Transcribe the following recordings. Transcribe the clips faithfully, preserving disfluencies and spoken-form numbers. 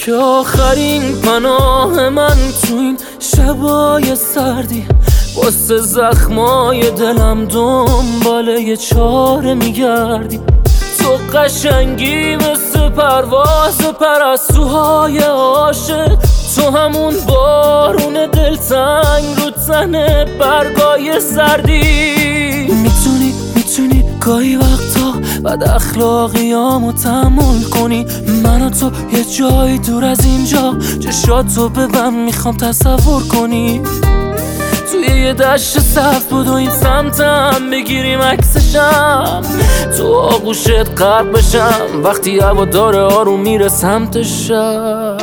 که آخرین پناه من تو این شبای سردی، واسه زخمای دلم دنبال یه چاره میگردی. تو قشنگی مثل پرواز پرستوهای عاشق، تو همون بارون دلتنگ رو تن برگای سردی. میتونی میتونی گاهی وقتا بد اخلاقیامو تحمل کنی، من و تو یه جایی دور از اینجا چشاتو ببند میخوام تصور کنی. توی یه دشت صف بود و این سمتم بگیریم عکسشم، تو آغوشت غرق بشم وقتی هوا داره آروم میره سمت شب.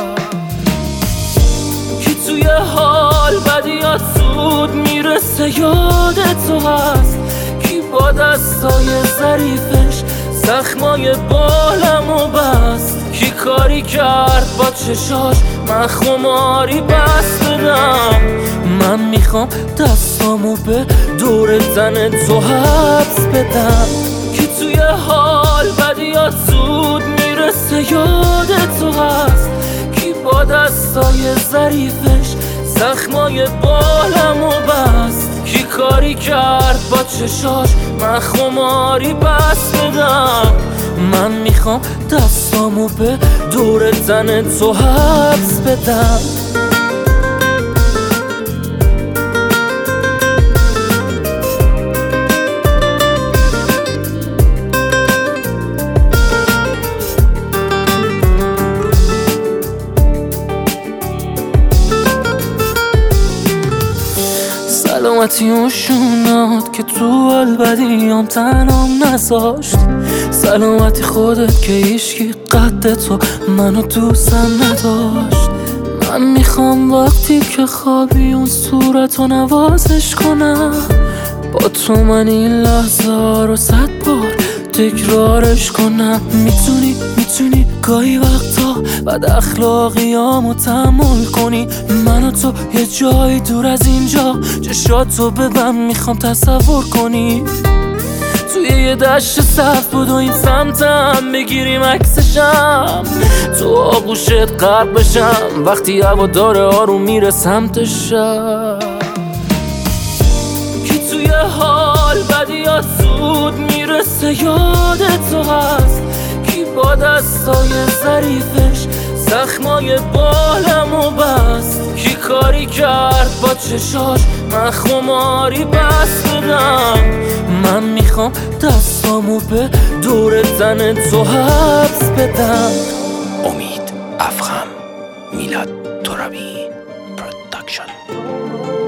کی توی حال بدیات زود میرسه یاد تو هست، کی با دستای ظریفش زخمای بالمو بست، کی کاری کرد با چشاش من خماری بست بدم. من میخوام دستامو به دور تن تو حبس بدم. کی توی حال بدیات زود میرسه یاد تو هست، کی با دستای ظریفش زخمای بالمو بست، کی کاری کرد با چشاش من خماری بست بدم. من میخوام دستامو به دور تن تو حبس بدم. سلامتی اون شونات که تو البدیام تنام نذاشت، سلامتی خودت که ایشکی قد تو منو دوستم نداشت. من میخوام وقتی که خوابی اون صورتو نوازش کنم، با تو من این لحظه رو صد بار تکرارش کنم. میتونی میتونی گاهی وقتا بد اخلاقیامو تحمل کنی، من و تو یه جایی دور از اینجا چشاتو ببند میخوام تصور کنی. توی یه دشت صف بود و این سمتم بگیریم عکسشم، تو آغوشت غرق بشم وقتی هوا داره آروم میره سمت شب. کی توی حال بدیات زود میرسه یاد تو هست، کی با دستای ظریفش زخمای بالمو بست، کی کاری کرد با چشاش من خماری بست بدم. من میخوام دستامو به دور تن تو حبس بدم. امید افخم، میلاد ترابی پروداکشن.